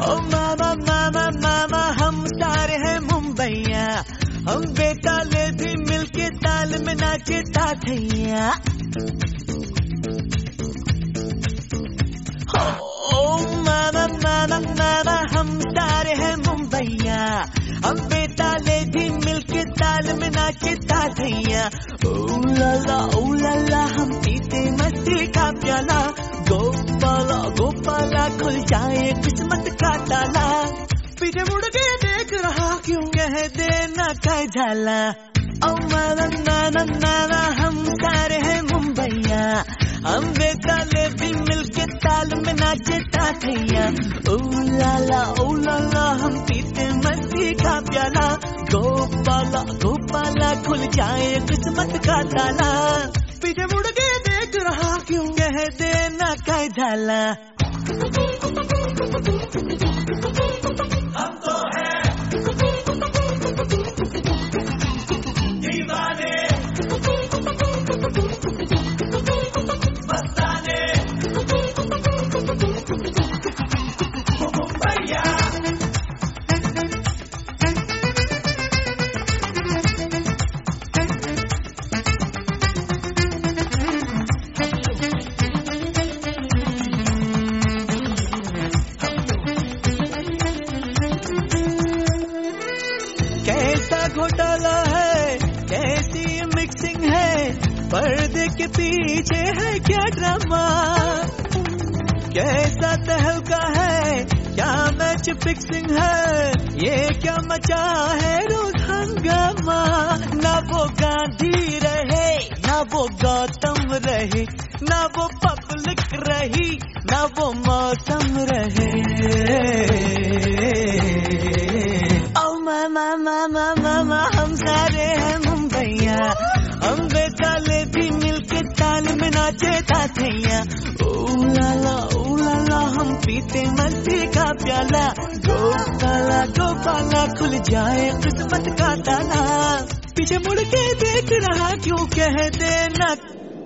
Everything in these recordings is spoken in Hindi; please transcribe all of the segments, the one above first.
ओ मामा मामा मामा हम सारे हैं मुंबईया, हम बेताले भी मिलके ताल में नाचे ताथैया। ओ मामा मामा मामा हम सारे हैं मुंबईया, हम बेताले भी मिलके ताल में नाचे ताथैया। ओ लाला हम पीते मस्ती का प्याला, गोपाला गोपाला खुल जाए किस्मत का ताला। पीछे मुड़ के देख रहा क्यों कह देना का झाला। ओ माना नाना नाना हम सारे हैं मुंबईया, हम बेताले भी मिलके ताल में नाचे ताथैया। ओ लाला हम पीते मस्ती का प्याला, गोपाला गोपाला खुल जाए किस्मत का ताला। पीछे मुड़ के देख रहा क्यों कह देना का झाला। हम तो हैं दीवाने, मस्ताने, मुंबईया। कैसा घोटाला है, कैसी मिक्सिंग है, पर्दे के पीछे है क्या ड्रामा। कैसा तहलका है, क्या मैच फिक्सिंग है, ये क्या मचा है रोज हंगामा। ना वो गांधी रहे, ना वो गौतम रहे, ना वो पब्लिक रही, ना वो मौसम रहे। मामा हम सारे हैं मुंबईया, हम बेताले भी मिलके ताल में नाचे ताथैया। ओ लाला हम पीते मस्ती का प्याला, गोपाला गोपाला खुल जाए किस्मत का ताला। पीछे मुड़ के देख रहा क्यों कह देना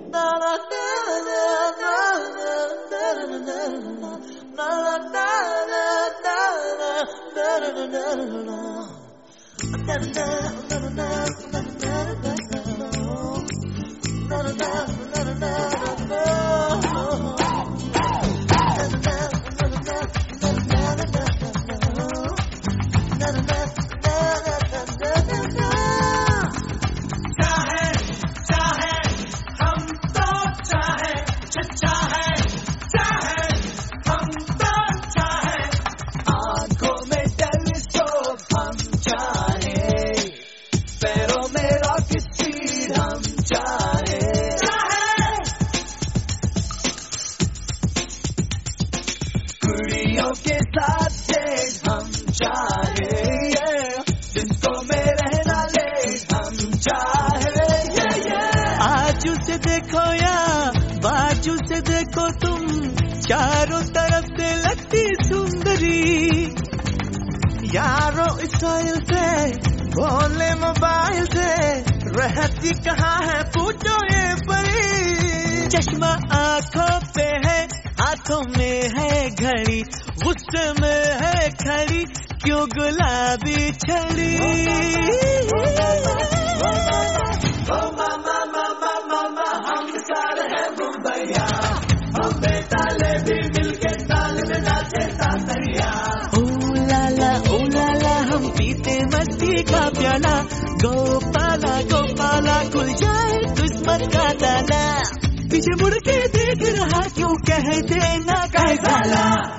के साथ से हम चाहे, जिसको में रहना ले हम चाहे। आजू से देखो या बाजू से देखो तुम, चारों तरफ से लगती सुंदरी। यारो स्टाइल से बोले मोबाइल से, रहती कहाँ है पूछो ये परी। चश्मा आंखों पे है, हाथों में है घड़ी, गुस्से में है खड़ी क्यों गुलाबी छड़ी। मामा हम सारे हैं मुंबईया, हम बेताले भी मिलके ताल में नाचे ताथैया। ओ लाला हम पीते मस्ती का प्याला, गोपाला गोपाला खुल जाए किस्मत का ताला। पीछे मुड़ के देख रहा क्यों कह देना का झाला।